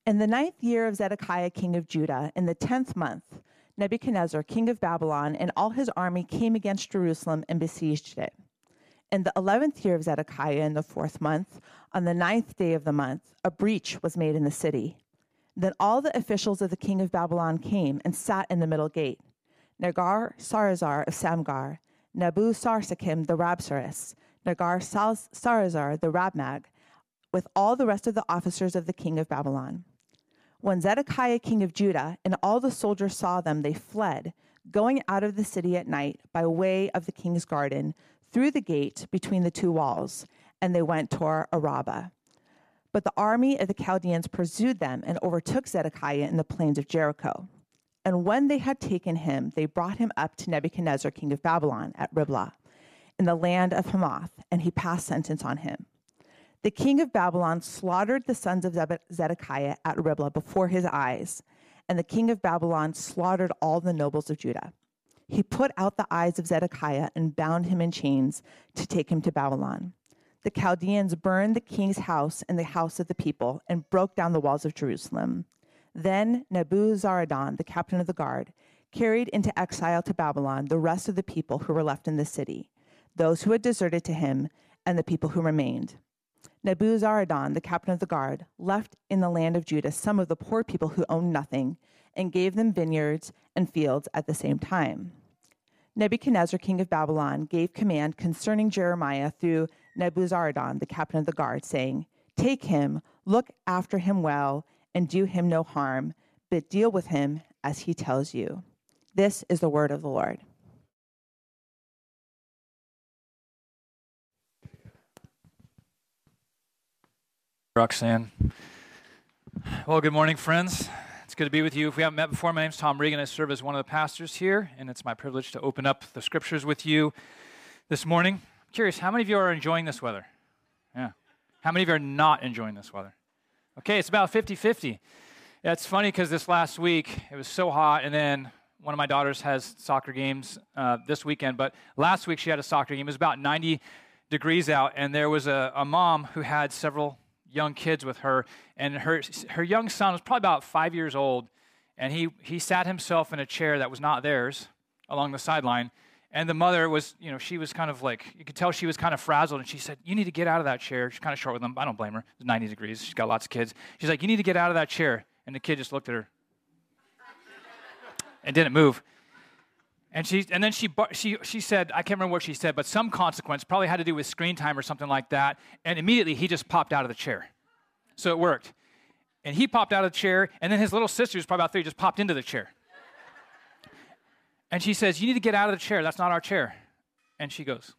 In the 9th year of Zedekiah, king of Judah, in the 10th month, Nebuchadnezzar, king of Babylon, and all his army came against Jerusalem and besieged it. In the 11th year of Zedekiah, in the 4th month, on the 9th day of the month, a breach was made in the city. Then all the officials of the king of Babylon came and sat in the middle gate. Nergal-Sarazar of Samgar, Nebu-Sarsakim the Rabsaris, Nergal-Sarazar the Rabmag, with all the rest of the officers of the king of Babylon. When Zedekiah, king of Judah, and all the soldiers saw them, they fled, going out of the city at night by way of the king's garden, through the gate between the two walls, and they went toward Arabah. But the army of the Chaldeans pursued them and overtook Zedekiah in the plains of Jericho. And when they had taken him, they brought him up to Nebuchadnezzar, king of Babylon, at Riblah, in the land of Hamath, and he passed sentence on him. The king of Babylon slaughtered the sons of Zedekiah at Riblah before his eyes, and the king of Babylon slaughtered all the nobles of Judah. He put out the eyes of Zedekiah and bound him in chains to take him to Babylon. The Chaldeans burned the king's house and the house of the people and broke down the walls of Jerusalem. Then Nebuzaradan, the captain of the guard, carried into exile to Babylon the rest of the people who were left in the city, those who had deserted to him and the people who remained. Nebuzaradan, the captain of the guard, left in the land of Judah some of the poor people who owned nothing and gave them vineyards and fields at the same time. Nebuchadnezzar, king of Babylon, gave command concerning Jeremiah through Nebuzaradan, the captain of the guard, saying, "Take him, look after him well, and do him no harm, but deal with him as he tells you." This is the word of the Lord. Roxanne. Well, good morning, friends. It's good to be with you. If we haven't met before, my name is Tom Regan. I serve as one of the pastors here, and it's my privilege to open up the scriptures with you this morning. I'm curious, how many of you are enjoying this weather? Yeah. How many of you are not enjoying this weather? Okay, it's about 50-50. Yeah, it's funny because this last week, it was so hot, and then one of my daughters has soccer games this weekend, but last week she had a soccer game. It was about 90 degrees out, and there was a mom who had several young kids with her, and her young son was probably about 5 years old, and he sat himself in a chair that was not theirs along the sideline, and the mother was, she was kind of like, you could tell she was kind of frazzled, and she said, "You need to get out of that chair." She's kind of short with them. I don't blame her. It's 90 degrees. She's got lots of kids. She's like, "You need to get out of that chair." And the kid just looked at her and didn't move. And then she said, I can't remember what she said, but some consequence, probably had to do with screen time or something like that, and immediately he just popped out of the chair. So it worked. And he popped out of the chair, and then his little sister, who's probably about 3, just popped into the chair. And she says, "You need to get out of the chair. That's not our chair." And she goes.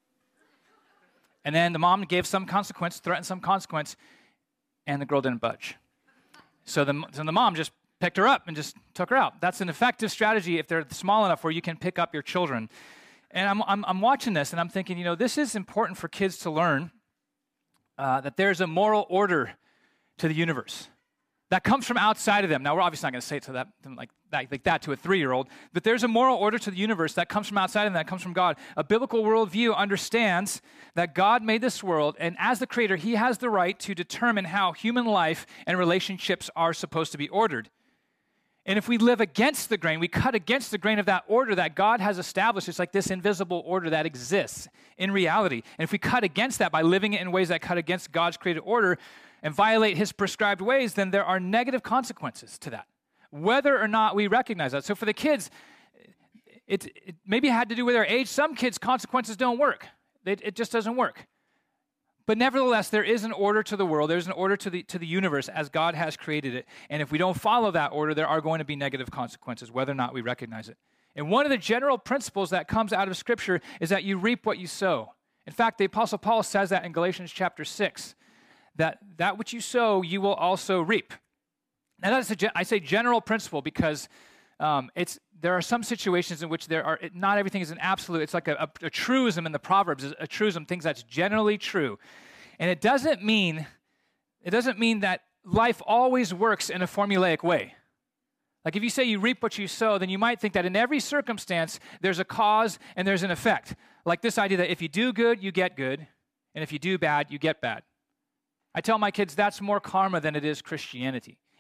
And then the mom gave some consequence, threatened some consequence, and the girl didn't budge. So the mom just picked her up and just took her out. That's an effective strategy if they're small enough where you can pick up your children. And I'm watching this, and I'm thinking, this is important for kids to learn that there's a moral order to the universe that comes from outside of them. Now, we're obviously not going to say it to that to a 3-year-old, but there's a moral order to the universe that comes from outside of them, that comes from God. A biblical worldview understands that God made this world, and as the creator, he has the right to determine how human life and relationships are supposed to be ordered. And if we live against the grain, we cut against the grain of that order that God has established. It's like this invisible order that exists in reality. And if we cut against that by living it in ways that cut against God's created order and violate his prescribed ways, then there are negative consequences to that, whether or not we recognize that. So for the kids, it maybe had to do with their age. Some kids' consequences don't work. It just doesn't work. But nevertheless, there is an order to the world. There's an order to the universe as God has created it. And if we don't follow that order, there are going to be negative consequences, whether or not we recognize it. And one of the general principles that comes out of Scripture is that you reap what you sow. In fact, the Apostle Paul says that in Galatians chapter 6, that which you sow, you will also reap. Now, I say general principle because there are some situations in which not everything is an absolute. It's like a truism in the Proverbs. A truism, things that's generally true. And it doesn't mean that life always works in a formulaic way. Like if you say you reap what you sow, then you might think that in every circumstance, there's a cause and there's an effect. Like this idea that if you do good, you get good, and if you do bad, you get bad. I tell my kids that's more karma than it is Christianity.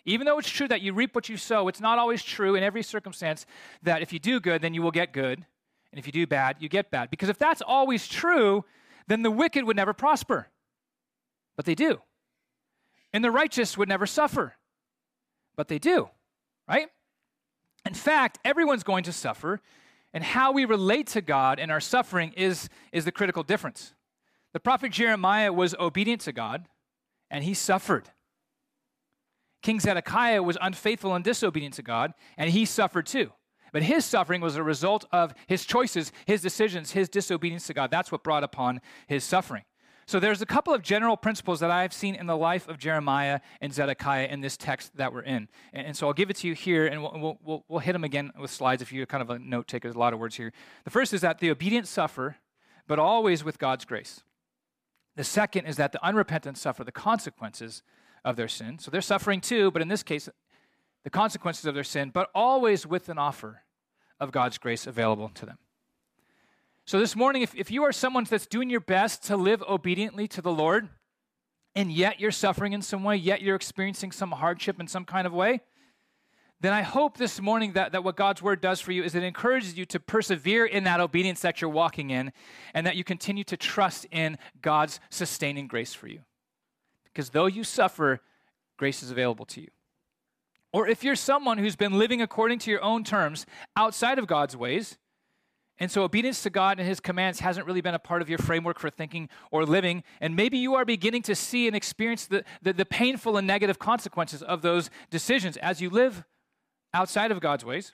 Even though it's true that you reap what you sow, it's not always true in every circumstance that if you do good, then you will get good. And if you do bad, you get bad. Because if that's always true, then the wicked would never prosper. But they do. And the righteous would never suffer. But they do, right? In fact, everyone's going to suffer. And how we relate to God in our suffering is the critical difference. The prophet Jeremiah was obedient to God, and he suffered. King Zedekiah was unfaithful and disobedient to God, and he suffered too. But his suffering was a result of his choices, his decisions, his disobedience to God. That's what brought upon his suffering. So there's a couple of general principles that I've seen in the life of Jeremiah and Zedekiah in this text that we're in. And so I'll give it to you here, and we'll hit them again with slides if you're kind of a note taker. There's a lot of words here. The first is that the obedient suffer, but always with God's grace. The second is that the unrepentant suffer the consequences of their sin. So they're suffering too, but in this case, the consequences of their sin, but always with an offer of God's grace available to them. So this morning, if you are someone that's doing your best to live obediently to the Lord, and yet you're suffering in some way, yet you're experiencing some hardship in some kind of way, then I hope this morning that what God's word does for you is it encourages you to persevere in that obedience that you're walking in, and that you continue to trust in God's sustaining grace for you. Because though you suffer, grace is available to you. Or if you're someone who's been living according to your own terms outside of God's ways, and so obedience to God and his commands hasn't really been a part of your framework for thinking or living, and maybe you are beginning to see and experience the painful and negative consequences of those decisions as you live outside of God's ways,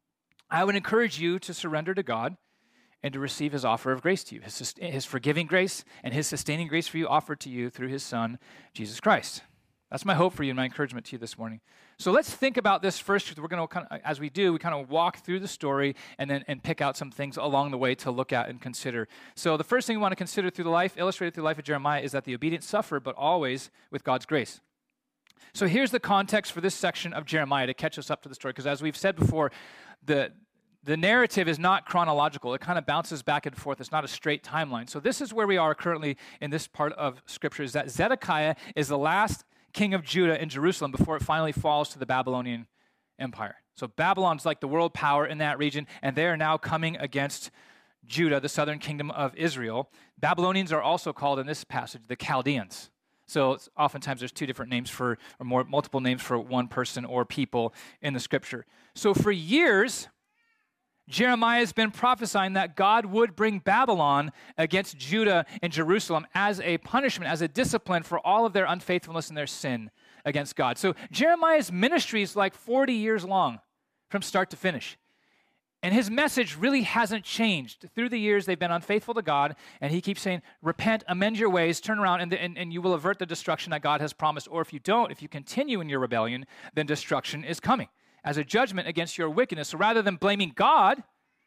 I would encourage you to surrender to God and to receive his offer of grace to you, his forgiving grace and his sustaining grace for you offered to you through his Son, Jesus Christ. That's my hope for you and my encouragement to you this morning. So let's think about this first. We're going to, as we do, we kind of walk through the story and pick out some things along the way to look at and consider. So the first thing we want to consider through the life, illustrated through the life of Jeremiah, is that the obedient suffer, but always with God's grace. So here's the context for this section of Jeremiah to catch us up to the story, because as we've said before, the narrative is not chronological. It kind of bounces back and forth. It's not a straight timeline. So this is where we are currently in this part of Scripture, is that Zedekiah is the last king of Judah in Jerusalem before it finally falls to the Babylonian Empire. So Babylon's like the world power in that region, and they are now coming against Judah, the southern kingdom of Israel. Babylonians are also called in this passage the Chaldeans. So oftentimes there's two different names for, or multiple names for one person or people in the Scripture. So for years, Jeremiah has been prophesying that God would bring Babylon against Judah and Jerusalem as a punishment, as a discipline for all of their unfaithfulness and their sin against God. So Jeremiah's ministry is like 40 years long from start to finish. And his message really hasn't changed. Through the years, they've been unfaithful to God, and he keeps saying, repent, amend your ways, turn around, and you will avert the destruction that God has promised. Or if you don't, if you continue in your rebellion, then destruction is coming as a judgment against your wickedness. So rather than blaming God,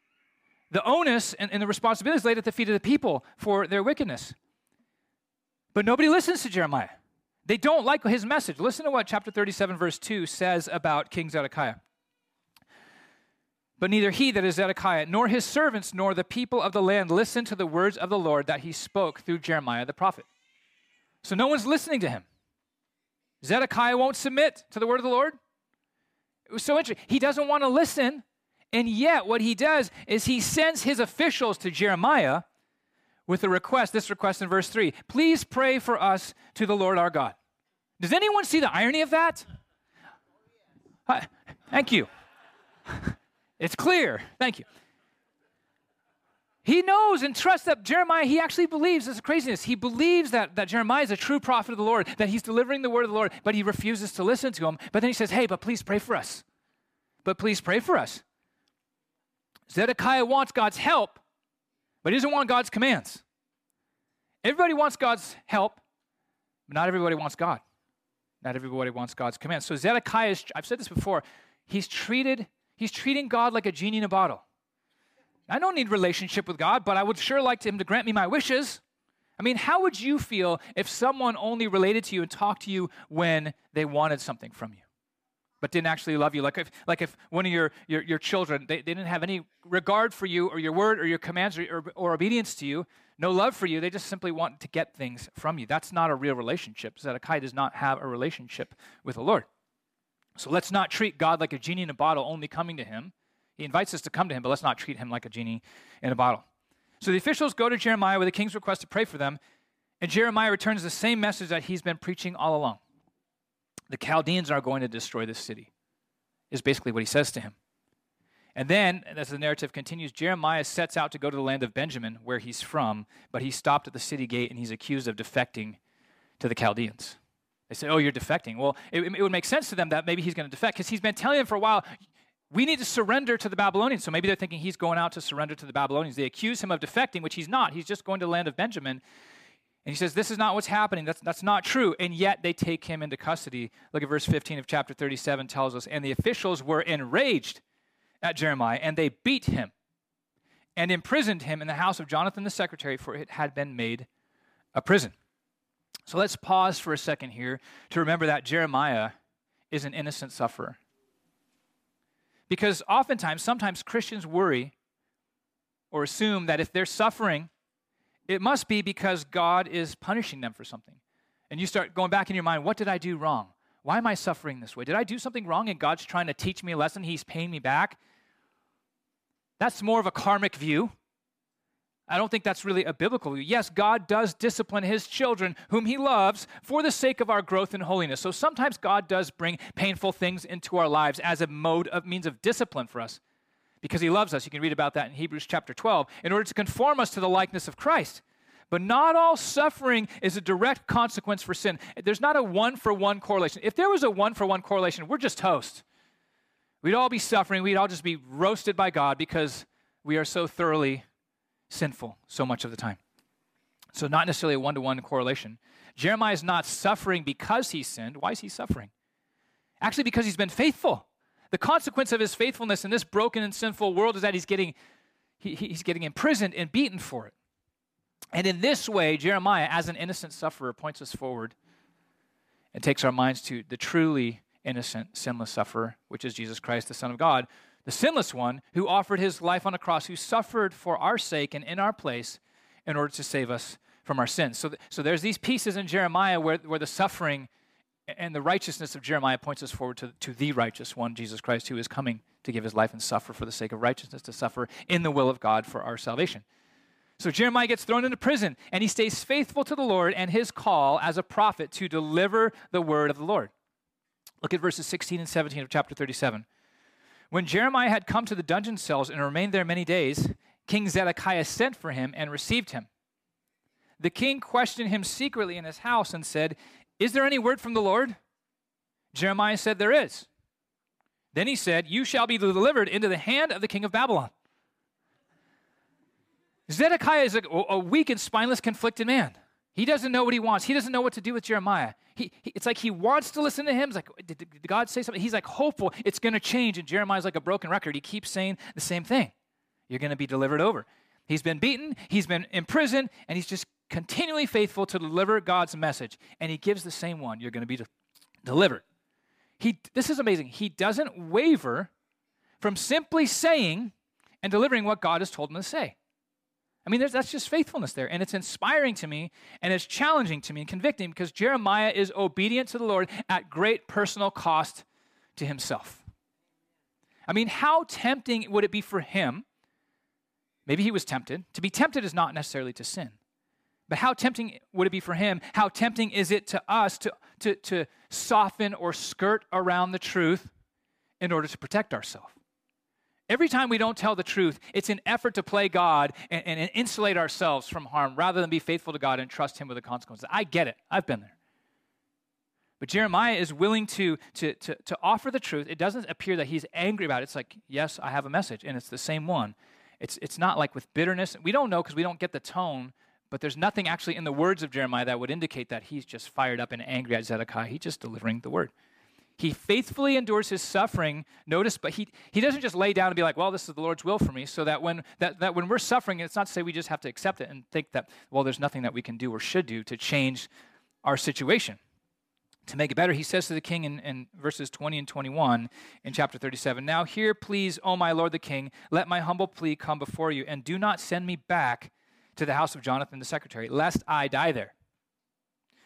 the onus and the responsibility is laid at the feet of the people for their wickedness. But nobody listens to Jeremiah. They don't like his message. Listen to what chapter 37, verse 2 says about King Zedekiah. But neither he, that is Zedekiah, nor his servants, nor the people of the land listened to the words of the Lord that he spoke through Jeremiah the prophet. So no one's listening to him. Zedekiah won't submit to the word of the Lord. It was so interesting. He doesn't want to listen, and yet what he does is he sends his officials to Jeremiah with a request, this request in verse 3. Please pray for us to the Lord our God. Does anyone see the irony of that? Thank you. It's clear. Thank you. He knows and trusts that Jeremiah, he actually believes, this is craziness, he believes that Jeremiah is a true prophet of the Lord, that he's delivering the word of the Lord, but he refuses to listen to him. But then he says, hey, but please pray for us. But please pray for us. Zedekiah wants God's help, but he doesn't want God's commands. Everybody wants God's help, but not everybody wants God. Not everybody wants God's commands. So Zedekiah is, I've said this before, he's treating God like a genie in a bottle. I don't need relationship with God, but I would sure like him to grant me my wishes. I mean, how would you feel if someone only related to you and talked to you when they wanted something from you, but didn't actually love you? Like if one of your children, they didn't have any regard for you or your word or your commands or obedience to you, no love for you, they just simply want to get things from you. That's not a real relationship. Zedekiah does not have a relationship with the Lord. So let's not treat God like a genie in a bottle only coming to him. He invites us to come to him, but let's not treat him like a genie in a bottle. So the officials go to Jeremiah with the king's request to pray for them, and Jeremiah returns the same message that he's been preaching all along. The Chaldeans are going to destroy this city, is basically what he says to him. And then, as the narrative continues, Jeremiah sets out to go to the land of Benjamin, where he's from, but he's stopped at the city gate and he's accused of defecting to the Chaldeans. They say, oh, you're defecting. Well, it would make sense to them that maybe he's going to defect because he's been telling them for a while, we need to surrender to the Babylonians. So maybe they're thinking he's going out to surrender to the Babylonians. They accuse him of defecting, which he's not. He's just going to the land of Benjamin. And he says, this is not what's happening. That's not true. And yet they take him into custody. Look at verse 15 of chapter 37 tells us, and the officials were enraged at Jeremiah, and they beat him and imprisoned him in the house of Jonathan the secretary, for it had been made a prison. So let's pause for a second here to remember that Jeremiah is an innocent sufferer. Because sometimes Christians worry or assume that if they're suffering, it must be because God is punishing them for something. And you start going back in your mind, what did I do wrong? Why am I suffering this way? Did I do something wrong and God's trying to teach me a lesson? He's paying me back? That's more of a karmic view. I don't think that's really a biblical view. Yes, God does discipline his children, whom he loves, for the sake of our growth in holiness. So sometimes God does bring painful things into our lives as a means of discipline for us, because he loves us. You can read about that in Hebrews chapter 12, in order to conform us to the likeness of Christ. But not all suffering is a direct consequence for sin. There's not a one-for-one correlation. If there was a one-for-one correlation, we're just toast. We'd all be suffering. We'd all just be roasted by God because we are so thoroughly sinful so much of the time. So not necessarily a one-to-one correlation. Jeremiah is not suffering because he sinned. Why is he suffering? Actually, because he's been faithful. The consequence of his faithfulness in this broken and sinful world is that he's getting imprisoned and beaten for it. And in this way, Jeremiah, as an innocent sufferer, points us forward and takes our minds to the truly innocent, sinless sufferer, which is Jesus Christ, the Son of God, the sinless one who offered his life on a cross, who suffered for our sake and in our place in order to save us from our sins. So there's these pieces in Jeremiah where the suffering and the righteousness of Jeremiah points us forward to the righteous one, Jesus Christ, who is coming to give his life and suffer for the sake of righteousness, to suffer in the will of God for our salvation. So Jeremiah gets thrown into prison, and he stays faithful to the Lord and his call as a prophet to deliver the word of the Lord. Look at verses 16 and 17 of chapter 37. When Jeremiah had come to the dungeon cells and remained there many days, King Zedekiah sent for him and received him. The king questioned him secretly in his house and said, "Is there any word from the Lord?" Jeremiah said, "There is." Then he said, "You shall be delivered into the hand of the king of Babylon." Zedekiah is a weak and spineless, conflicted man. He doesn't know what he wants. He doesn't know what to do with Jeremiah. It's like he wants to listen to him. It's like, did God say something? He's like hopeful it's going to change. And Jeremiah's like a broken record. He keeps saying the same thing. You're going to be delivered over. He's been beaten. He's been imprisoned. And he's just continually faithful to deliver God's message. And he gives the same one. You're going to be delivered. This is amazing. He doesn't waver from simply saying and delivering what God has told him to say. I mean, that's just faithfulness there. And it's inspiring to me, and it's challenging to me and convicting, because Jeremiah is obedient to the Lord at great personal cost to himself. I mean, how tempting would it be for him? Maybe he was tempted. To be tempted is not necessarily to sin. But how tempting would it be for him? How tempting is it to us to soften or skirt around the truth in order to protect ourselves? Every time we don't tell the truth, it's an effort to play God and insulate ourselves from harm rather than be faithful to God and trust him with the consequences. I get it. I've been there. But Jeremiah is willing to offer the truth. It doesn't appear that he's angry about it. It's like, yes, I have a message, and it's the same one. It's not like with bitterness. We don't know because we don't get the tone, but there's nothing actually in the words of Jeremiah that would indicate that he's just fired up and angry at Zedekiah. He's just delivering the word. He faithfully endures his suffering, notice, but he doesn't just lay down and be like, well, this is the Lord's will for me, so that when we're suffering, it's not to say we just have to accept it and think that, well, there's nothing that we can do or should do to change our situation. To make it better, he says to the king in verses 20 and 21 in chapter 37, "Now hear, please, O my lord the king, let my humble plea come before you, and do not send me back to the house of Jonathan the secretary, lest I die there."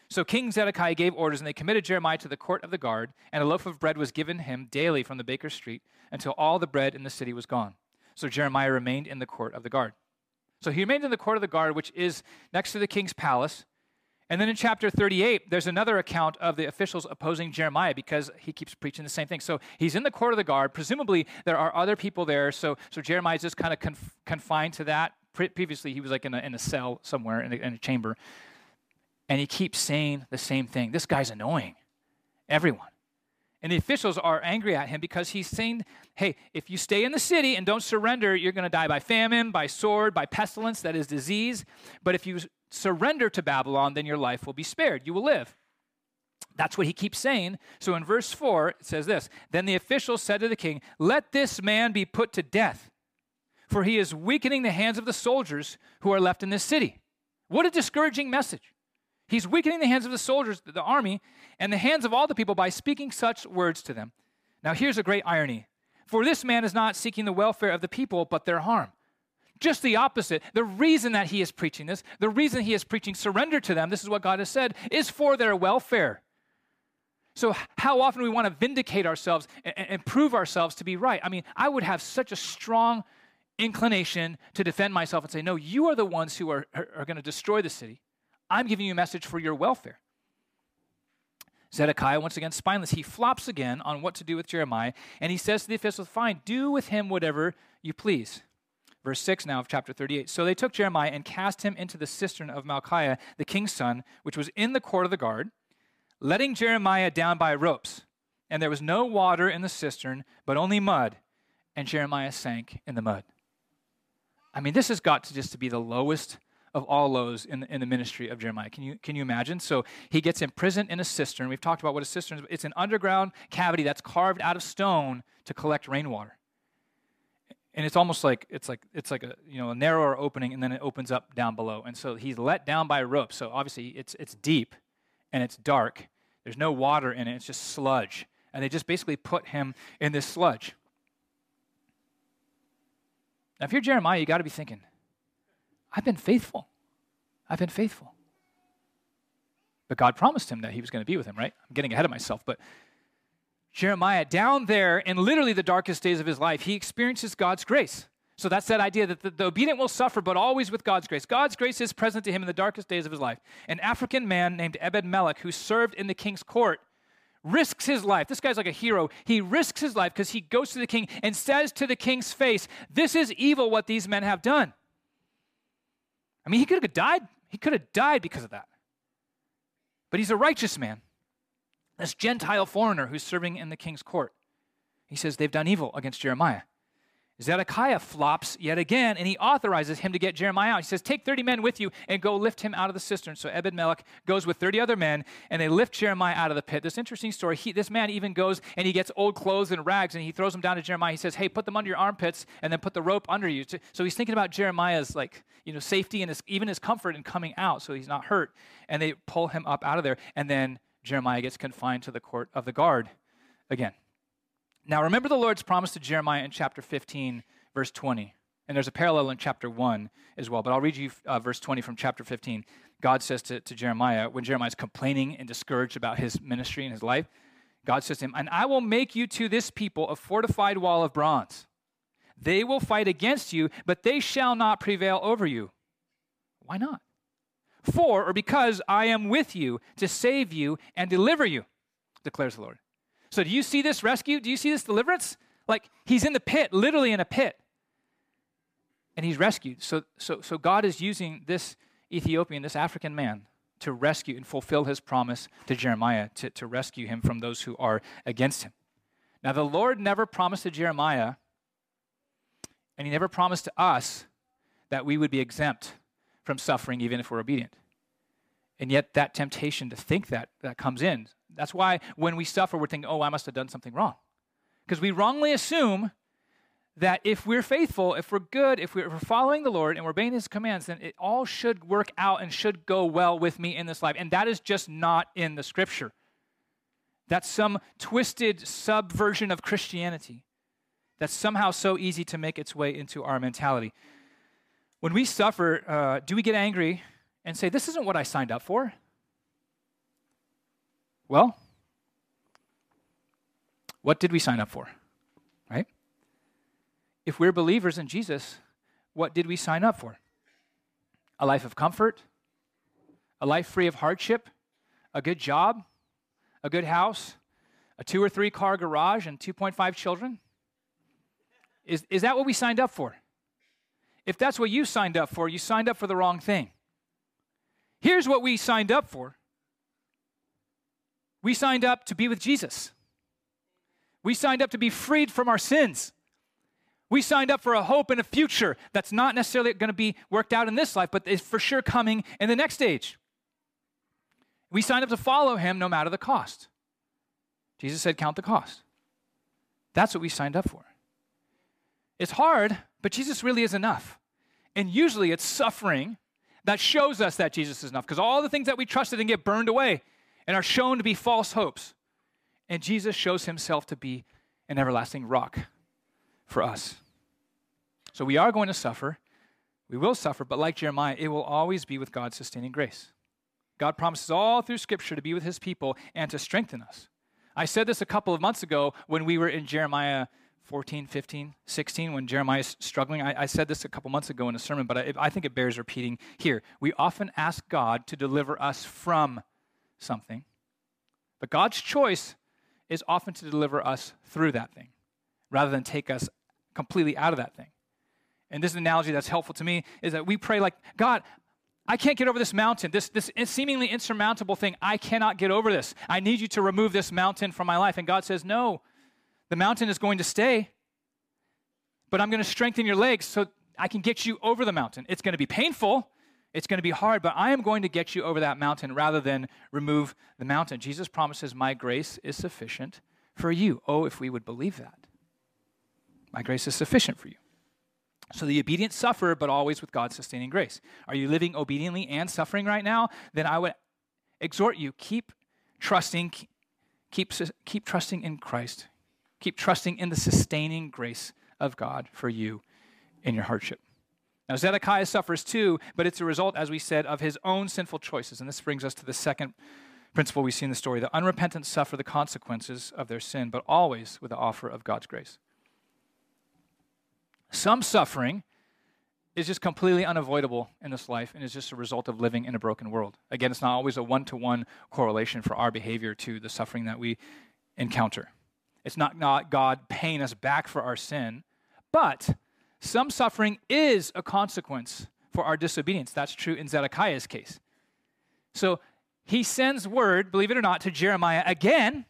So King Zedekiah gave orders, and they committed Jeremiah to the court of the guard, and a loaf of bread was given him daily from the baker's street until all the bread in the city was gone. So Jeremiah remained in the court of the guard. So he remained in the court of the guard, which is next to the king's palace. And then in chapter 38, there's another account of the officials opposing Jeremiah because he keeps preaching the same thing. So he's in the court of the guard. Presumably, there are other people there. So Jeremiah's just kind of confined to that. Previously, he was like in a cell somewhere, in a chamber. And he keeps saying the same thing. This guy's annoying everyone. And the officials are angry at him because he's saying, hey, if you stay in the city and don't surrender, you're going to die by famine, by sword, by pestilence, that is disease. But if you surrender to Babylon, then your life will be spared. You will live. That's what he keeps saying. So in verse 4, it says this, then the officials said to the king, let this man be put to death, for he is weakening the hands of the soldiers who are left in this city. What a discouraging message. He's weakening the hands of the soldiers, the army, and the hands of all the people by speaking such words to them. Now here's a great irony. For this man is not seeking the welfare of the people, but their harm. Just the opposite. The reason that he is preaching this, the reason he is preaching surrender to them, this is what God has said, is for their welfare. So how often we want to vindicate ourselves and prove ourselves to be right. I mean, I would have such a strong inclination to defend myself and say, no, you are the ones who are going to destroy the city. I'm giving you a message for your welfare. Zedekiah, once again, spineless. He flops again on what to do with Jeremiah, and he says to the officials, fine, do with him whatever you please. Verse 6 now of chapter 38. So they took Jeremiah and cast him into the cistern of Malchiah, the king's son, which was in the court of the guard, letting Jeremiah down by ropes. And there was no water in the cistern, but only mud, and Jeremiah sank in the mud. I mean, this has got to just to be the lowest of all lows in the ministry of Jeremiah. Can you imagine? So he gets imprisoned in a cistern. We've talked about what a cistern is. It's an underground cavity that's carved out of stone to collect rainwater. And it's almost like it's like a narrower opening, and then it opens up down below. And so he's let down by a rope. So obviously it's deep and it's dark. There's no water in it. It's just sludge. And they just basically put him in this sludge. Now, if you're Jeremiah, you got to be thinking, I've been faithful. I've been faithful. But God promised him that he was going to be with him, right? I'm getting ahead of myself, but Jeremiah, down there in literally the darkest days of his life, he experiences God's grace. So that's that idea that the obedient will suffer, but always with God's grace. God's grace is present to him in the darkest days of his life. An African man named Ebed-Melech, who served in the king's court, risks his life. This guy's like a hero. He risks his life because he goes to the king and says to the king's face, this is evil what these men have done. I mean, he could have died. He could have died because of that. But he's a righteous man, this Gentile foreigner who's serving in the king's court. He says they've done evil against Jeremiah. Zedekiah flops yet again, and he authorizes him to get Jeremiah out. He says, take 30 men with you and go lift him out of the cistern. So Ebed-Melech goes with 30 other men, and they lift Jeremiah out of the pit. This interesting story, this man even goes and he gets old clothes and rags, and he throws them down to Jeremiah. He says, hey, put them under your armpits, and then put the rope under you. So he's thinking about Jeremiah's safety and even his comfort in coming out so he's not hurt. And they pull him up out of there, and then Jeremiah gets confined to the court of the guard again. Now, remember the Lord's promise to Jeremiah in chapter 15, verse 20. And there's a parallel in chapter 1 as well. But I'll read you verse 20 from chapter 15. God says to Jeremiah, when Jeremiah's complaining and discouraged about his ministry and his life, God says to him, and I will make you to this people a fortified wall of bronze. They will fight against you, but they shall not prevail over you. Why not? Because I am with you to save you and deliver you, declares the Lord. So do you see this rescue? Do you see this deliverance? Like he's in the pit, literally in a pit. And he's rescued. So God is using this Ethiopian, this African man, to rescue and fulfill his promise to Jeremiah, to rescue him from those who are against him. Now the Lord never promised to Jeremiah, and he never promised to us that we would be exempt from suffering even if we're obedient. And yet that temptation to think that comes in. That's why when we suffer, we're thinking, oh, I must have done something wrong. Because we wrongly assume that if we're faithful, if we're good, if we're following the Lord and we're obeying his commands, then it all should work out and should go well with me in this life. And that is just not in the scripture. That's some twisted subversion of Christianity that's somehow so easy to make its way into our mentality. When we suffer, do we get angry and say, this isn't what I signed up for? Well, what did we sign up for, right? If we're believers in Jesus, what did we sign up for? A life of comfort, a life free of hardship, a good job, a good house, a 2 or 3 car garage, and 2.5 children? Is that what we signed up for? If that's what you signed up for the wrong thing. Here's what we signed up for. We signed up to be with Jesus. We signed up to be freed from our sins. We signed up for a hope and a future that's not necessarily going to be worked out in this life, but is for sure coming in the next stage. We signed up to follow him no matter the cost. Jesus said, count the cost. That's what we signed up for. It's hard, but Jesus really is enough. And usually it's suffering that shows us that Jesus is enough, because all the things that we trusted in get burned away and are shown to be false hopes. And Jesus shows himself to be an everlasting rock for us. So we are going to suffer. We will suffer, but like Jeremiah, it will always be with God's sustaining grace. God promises all through Scripture to be with his people and to strengthen us. I said this a couple of months ago when we were in Jeremiah 14, 15, 16, when Jeremiah's struggling. I said this a couple months ago in a sermon, but I think it bears repeating here. We often ask God to deliver us from something, but God's choice is often to deliver us through that thing, rather than take us completely out of that thing. And this analogy that's helpful to me is that we pray like, God, I can't get over this mountain, this seemingly insurmountable thing. I cannot get over this. I need you to remove this mountain from my life. And God says, no, the mountain is going to stay, but I'm going to strengthen your legs so I can get you over the mountain. It's going to be painful. It's going to be hard, but I am going to get you over that mountain rather than remove the mountain. Jesus promises, my grace is sufficient for you. Oh, if we would believe that. My grace is sufficient for you. So the obedient suffer, but always with God's sustaining grace. Are you living obediently and suffering right now? Then I would exhort you, keep trusting in Christ. Keep trusting in the sustaining grace of God for you in your hardship. Now, Zedekiah suffers too, but it's a result, as we said, of his own sinful choices. And this brings us to the second principle we see in the story. The unrepentant suffer the consequences of their sin, but always with the offer of God's grace. Some suffering is just completely unavoidable in this life and is just a result of living in a broken world. Again, it's not always a one-to-one correlation for our behavior to the suffering that we encounter. It's not God paying us back for our sin, but some suffering is a consequence for our disobedience. That's true in Zedekiah's case. So he sends word, believe it or not, to Jeremiah again.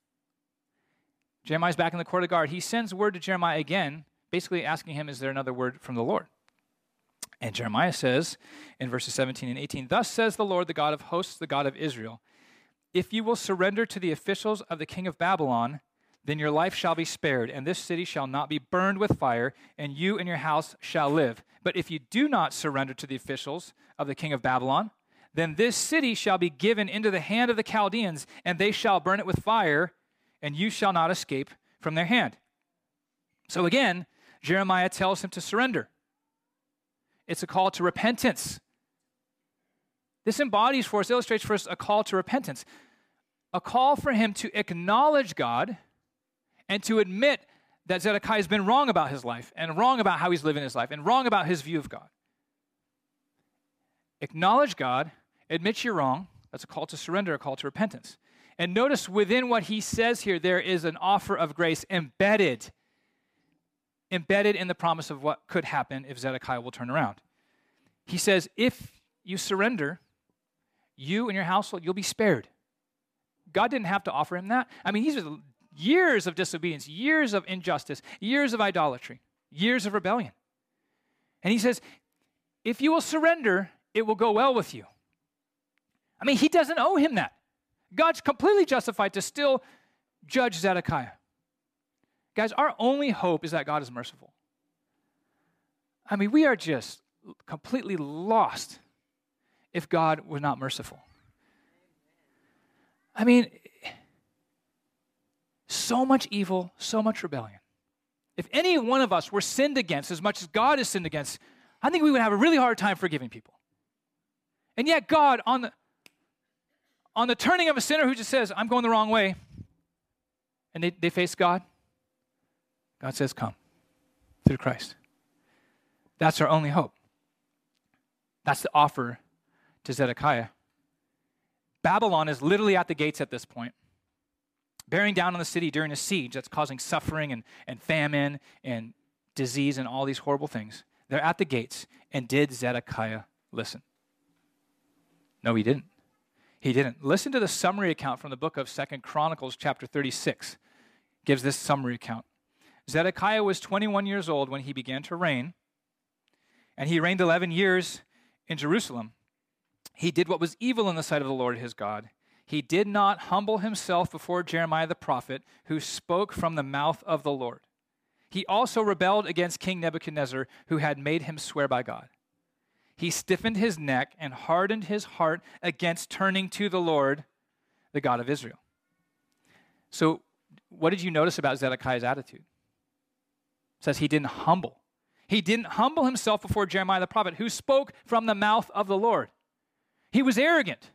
Jeremiah's back in the court of guard. He sends word to Jeremiah again, basically asking him, is there another word from the Lord? And Jeremiah says in verses 17 and 18, thus says the Lord, the God of hosts, the God of Israel, if you will surrender to the officials of the king of Babylon, then your life shall be spared, and this city shall not be burned with fire, and you and your house shall live. But if you do not surrender to the officials of the king of Babylon, then this city shall be given into the hand of the Chaldeans, and they shall burn it with fire, and you shall not escape from their hand. So again, Jeremiah tells him to surrender. It's a call to repentance. This embodies for us, illustrates for us a call to repentance, a call for him to acknowledge God and to admit that Zedekiah has been wrong about his life and wrong about how he's living his life and wrong about his view of God. Acknowledge God, admit you're wrong. That's a call to surrender, a call to repentance. And notice within what he says here, there is an offer of grace embedded in the promise of what could happen if Zedekiah will turn around. He says, if you surrender, you and your household, you'll be spared. God didn't have to offer him that. I mean, these are years of disobedience, years of injustice, years of idolatry, years of rebellion. And he says, if you will surrender, it will go well with you. I mean, he doesn't owe him that. God's completely justified to still judge Zedekiah. Guys, our only hope is that God is merciful. I mean, we are just completely lost if God was not merciful. I mean, so much evil, so much rebellion. If any one of us were sinned against as much as God is sinned against, I think we would have a really hard time forgiving people. And yet God, on on the turning of a sinner who just says, I'm going the wrong way, and they face God, God says, come through Christ. That's our only hope. That's the offer to Zedekiah. Babylon is literally at the gates at this point, bearing down on the city during a siege that's causing suffering and famine and disease and all these horrible things. They're at the gates. And did Zedekiah listen? No, he didn't. He didn't. Listen to the summary account from the book of 2 Chronicles chapter 36. Gives this summary account. Zedekiah was 21 years old when he began to reign, and he reigned 11 years in Jerusalem. He did what was evil in the sight of the Lord his God. He did not humble himself before Jeremiah the prophet, who spoke from the mouth of the Lord. He also rebelled against King Nebuchadnezzar, who had made him swear by God. He stiffened his neck and hardened his heart against turning to the Lord, the God of Israel. So, what did you notice about Zedekiah's attitude? It says he didn't humble. He didn't humble himself before Jeremiah the prophet, who spoke from the mouth of the Lord. He was arrogant.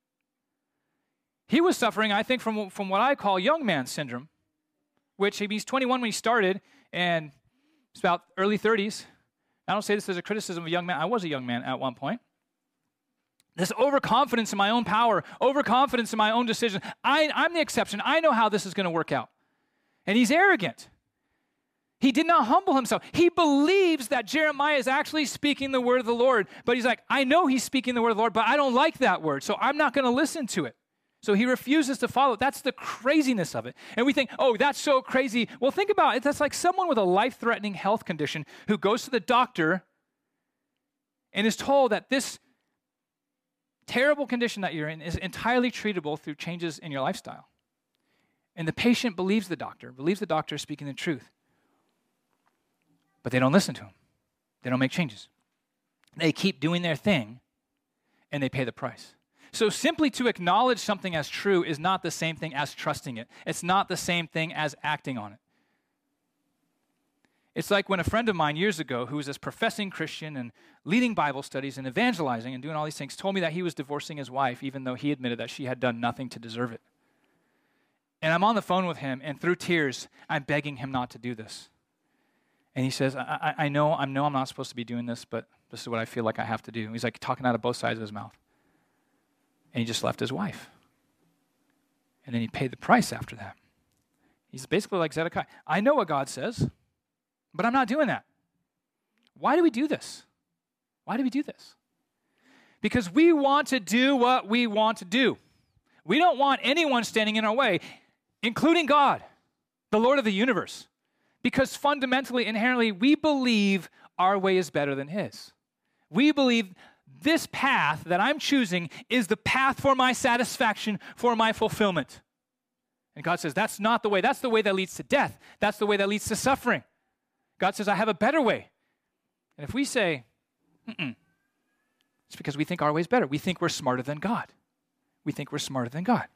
He was suffering, I think, from what I call young man syndrome, which he's 21 when he started, and it's about early 30s. I don't say this as a criticism of a young man. I was a young man at one point. This overconfidence in my own power, overconfidence in my own decision. I'm the exception. I know how this is going to work out. And he's arrogant. He did not humble himself. He believes that Jeremiah is actually speaking the word of the Lord, but he's like, I know he's speaking the word of the Lord, but I don't like that word, so I'm not going to listen to it. So he refuses to follow. That's the craziness of it. And we think, oh, that's so crazy. Well, think about it. That's like someone with a life-threatening health condition who goes to the doctor and is told that this terrible condition that you're in is entirely treatable through changes in your lifestyle. And the patient believes the doctor is speaking the truth. But they don't listen to him. They don't make changes. They keep doing their thing, and they pay the price. So simply to acknowledge something as true is not the same thing as trusting it. It's not the same thing as acting on it. It's like when a friend of mine years ago, who was this professing Christian and leading Bible studies and evangelizing and doing all these things, told me that he was divorcing his wife, even though he admitted that she had done nothing to deserve it. And I'm on the phone with him, and through tears, I'm begging him not to do this. And he says, I know I'm not supposed to be doing this, but this is what I feel like I have to do. He's like talking out of both sides of his mouth. And he just left his wife. And then he paid the price after that. He's basically like Zedekiah. I know what God says, but I'm not doing that. Why do we do this? Why do we do this? Because we want to do what we want to do. We don't want anyone standing in our way, including God, the Lord of the universe. Because fundamentally, inherently, we believe our way is better than his. We believe this path that I'm choosing is the path for my satisfaction, for my fulfillment. And God says, that's not the way. That's the way that leads to death. That's the way that leads to suffering. God says, I have a better way. And if we say, it's because we think our way is better. We think we're smarter than God. We think we're smarter than God.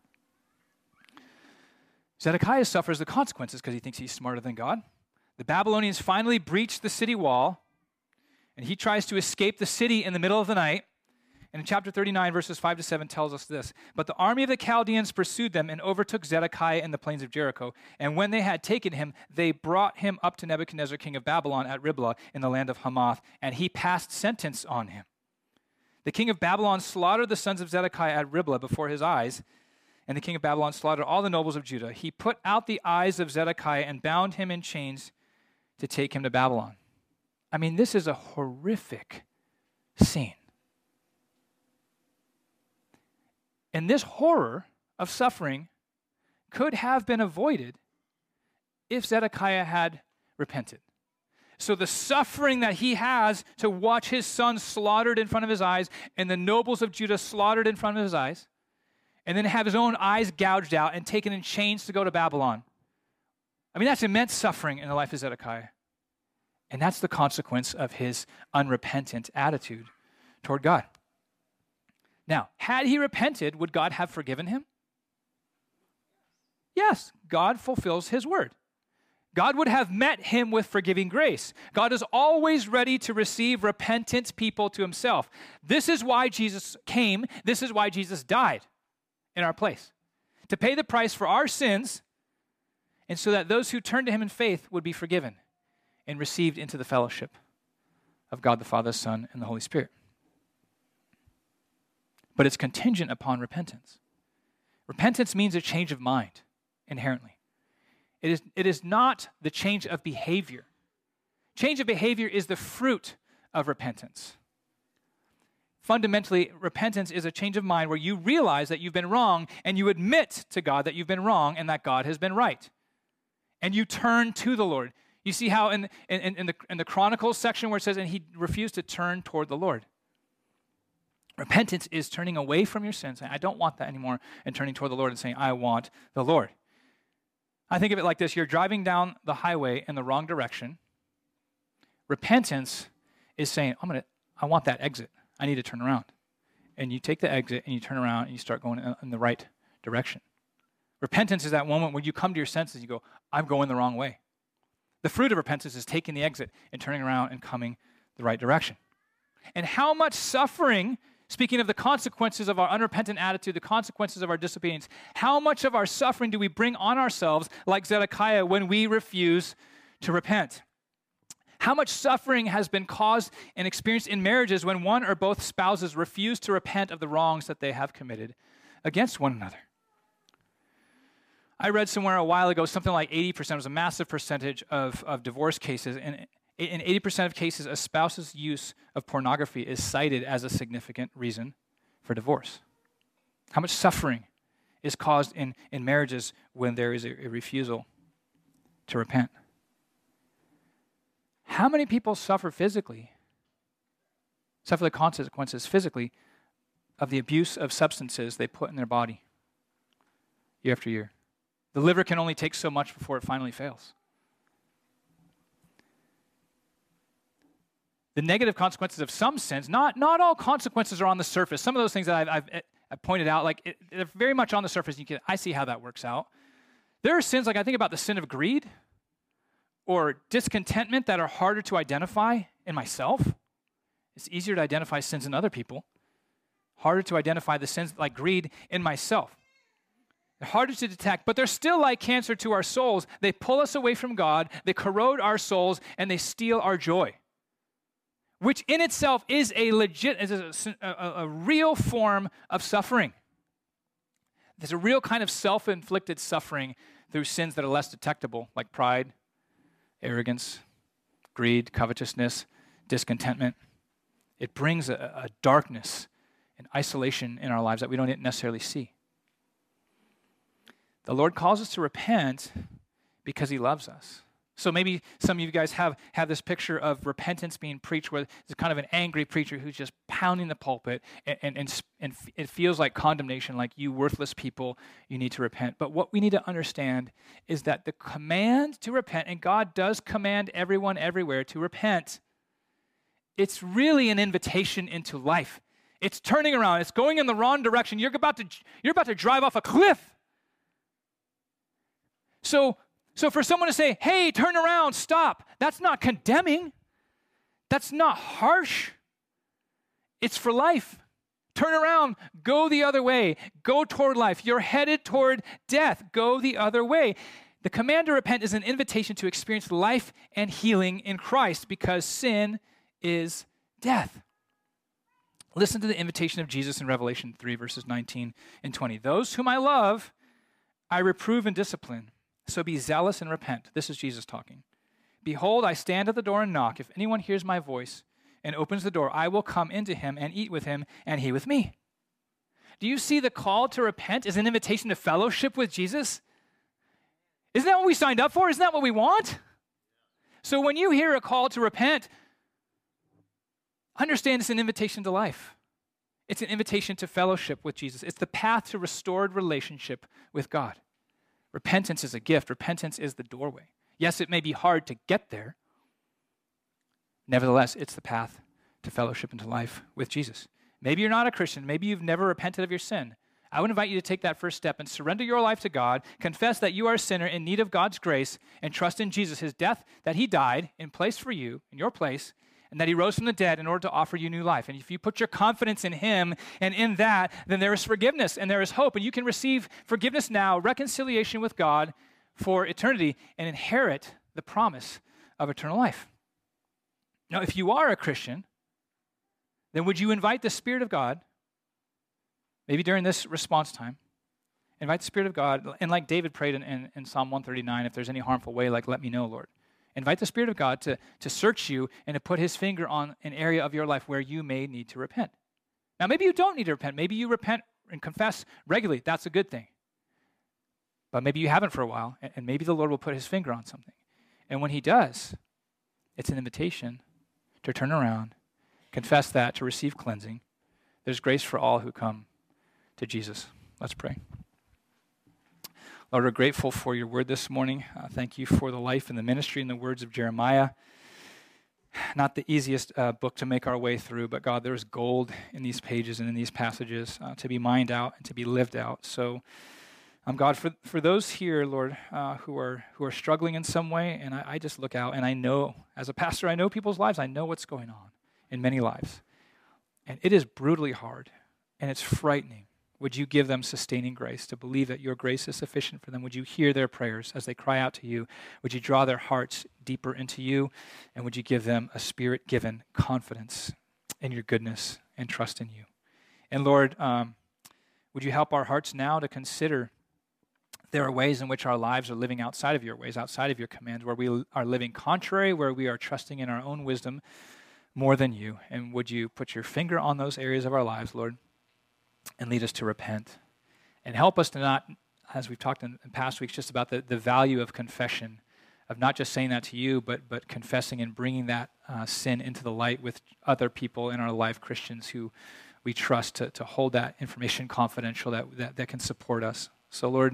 Zedekiah suffers the consequences because he thinks he's smarter than God. The Babylonians finally breach the city wall, and he tries to escape the city in the middle of the night. And in chapter 39, verses 5 to 7 tells us this. But the army of the Chaldeans pursued them and overtook Zedekiah in the plains of Jericho. And when they had taken him, they brought him up to Nebuchadnezzar, king of Babylon, at Riblah in the land of Hamath, and he passed sentence on him. The king of Babylon slaughtered the sons of Zedekiah at Riblah before his eyes, and the king of Babylon slaughtered all the nobles of Judah. He put out the eyes of Zedekiah and bound him in chains to take him to Babylon. I mean, this is a horrific scene. And this horror of suffering could have been avoided if Zedekiah had repented. So the suffering that he has to watch his son slaughtered in front of his eyes and the nobles of Judah slaughtered in front of his eyes, and then have his own eyes gouged out and taken in chains to go to Babylon. I mean, that's immense suffering in the life of Zedekiah. And that's the consequence of his unrepentant attitude toward God. Now, had he repented, would God have forgiven him? Yes, God fulfills his word. God would have met him with forgiving grace. God is always ready to receive repentant people to himself. This is why Jesus came. This is why Jesus died. in our place, to pay the price for our sins, and so that those who turn to him in faith would be forgiven and received into the fellowship of God the Father, Son, and the Holy Spirit. But it's contingent upon repentance. Repentance means a change of mind, inherently. It is not the change of behavior. Change of behavior is the fruit of repentance. Fundamentally, repentance is a change of mind where you realize that you've been wrong and you admit to God that you've been wrong and that God has been right. And you turn to the Lord. You see how in the Chronicles section where it says, and he refused to turn toward the Lord. Repentance is turning away from your sins, saying, I don't want that anymore, and turning toward the Lord and saying, I want the Lord. I think of it like this. You're driving down the highway in the wrong direction. Repentance is saying, I want that exit. I need to turn around. And you take the exit and you turn around and you start going in the right direction. Repentance is that moment when you come to your senses and you go, I'm going the wrong way. The fruit of repentance is taking the exit and turning around and coming the right direction. And how much suffering, speaking of the consequences of our unrepentant attitude, the consequences of our disobedience, how much of our suffering do we bring on ourselves like Zedekiah when we refuse to repent? How much suffering has been caused and experienced in marriages when one or both spouses refuse to repent of the wrongs that they have committed against one another? I read somewhere a while ago something like 80%, was a massive percentage of divorce cases, and in 80% of cases, a spouse's use of pornography is cited as a significant reason for divorce. How much suffering is caused in marriages when there is a refusal to repent? How many people suffer the consequences physically of the abuse of substances they put in their body year after year? The liver can only take so much before it finally fails. The negative consequences of some sins, not all consequences are on the surface. Some of those things that I've pointed out, they're very much on the surface. I see how that works out. There are sins, like I think about the sin of greed or discontentment that are harder to identify in myself. It's easier to identify sins in other people. Harder to identify the sins like greed in myself. They're harder to detect, but they're still like cancer to our souls. They pull us away from God, they corrode our souls, and they steal our joy, which in itself is a real form of suffering. There's a real kind of self-inflicted suffering through sins that are less detectable, like pride, arrogance, greed, covetousness, discontentment. It brings a darkness and isolation in our lives that we don't necessarily see. The Lord calls us to repent because he loves us. So maybe some of you guys have this picture of repentance being preached where it's kind of an angry preacher who's just pounding the pulpit and it feels like condemnation, like you worthless people, you need to repent. But what we need to understand is that the command to repent, and God does command everyone everywhere to repent, it's really an invitation into life. It's turning around. It's going in the wrong direction. You're about to drive off a cliff. So for someone to say, hey, turn around, stop, that's not condemning. That's not harsh. It's for life. Turn around, go the other way, go toward life. You're headed toward death, go the other way. The command to repent is an invitation to experience life and healing in Christ because sin is death. Listen to the invitation of Jesus in Revelation 3, verses 19 and 20. Those whom I love, I reprove and discipline. So be zealous and repent. This is Jesus talking. Behold, I stand at the door and knock. If anyone hears my voice and opens the door, I will come into him and eat with him and he with me. Do you see the call to repent as an invitation to fellowship with Jesus? Isn't that what we signed up for? Isn't that what we want? So when you hear a call to repent, understand it's an invitation to life. It's an invitation to fellowship with Jesus. It's the path to restored relationship with God. Repentance is a gift. Repentance is the doorway. Yes, it may be hard to get there. Nevertheless, it's the path to fellowship and to life with Jesus. Maybe you're not a Christian. Maybe you've never repented of your sin. I would invite you to take that first step and surrender your life to God, confess that you are a sinner in need of God's grace, and trust in Jesus, his death, that he died in place for you, in your place, and that he rose from the dead in order to offer you new life. And if you put your confidence in him and in that, then there is forgiveness and there is hope, and you can receive forgiveness now, reconciliation with God for eternity, and inherit the promise of eternal life. Now, if you are a Christian, then would you invite the Spirit of God, maybe during this response time, invite the Spirit of God, and like David prayed in Psalm 139, if there's any harmful way, like, let me know, Lord. Invite the Spirit of God to search you and to put his finger on an area of your life where you may need to repent. Now, maybe you don't need to repent. Maybe you repent and confess regularly. That's a good thing. But maybe you haven't for a while, and maybe the Lord will put his finger on something. And when he does, it's an invitation to turn around, confess that, to receive cleansing. There's grace for all who come to Jesus. Let's pray. Lord, we're grateful for your word this morning. Thank you for the life and the ministry and the words of Jeremiah. Not the easiest book to make our way through, but God, there's gold in these pages and in these passages to be mined out and to be lived out. So, God, for those here, Lord, who are struggling in some way, and I just look out and I know, as a pastor, I know people's lives. I know what's going on in many lives. And it is brutally hard, and it's frightening. Would you give them sustaining grace to believe that your grace is sufficient for them? Would you hear their prayers as they cry out to you? Would you draw their hearts deeper into you? And would you give them a Spirit-given confidence in your goodness and trust in you? And Lord, would you help our hearts now to consider there are ways in which our lives are living outside of your ways, outside of your commands, where we are living contrary, where we are trusting in our own wisdom more than you. And would you put your finger on those areas of our lives, Lord, and lead us to repent. And help us to not, as we've talked in past weeks, just about the value of confession, of not just saying that to you, but confessing and bringing that sin into the light with other people in our life, Christians who we trust to hold that information confidential that can support us. So Lord,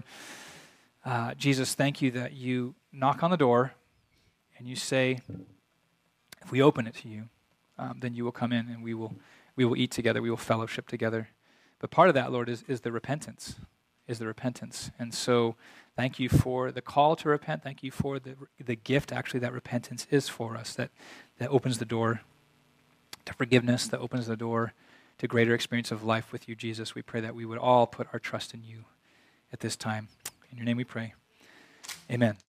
Jesus, thank you that you knock on the door and you say, if we open it to you, then you will come in and we will eat together, we will fellowship together. But part of that, Lord, is the repentance, And so thank you for the call to repent. Thank you for the gift, actually, that repentance is for us, that opens the door to forgiveness, that opens the door to greater experience of life with you, Jesus. We pray that we would all put our trust in you at this time. In your name we pray. Amen.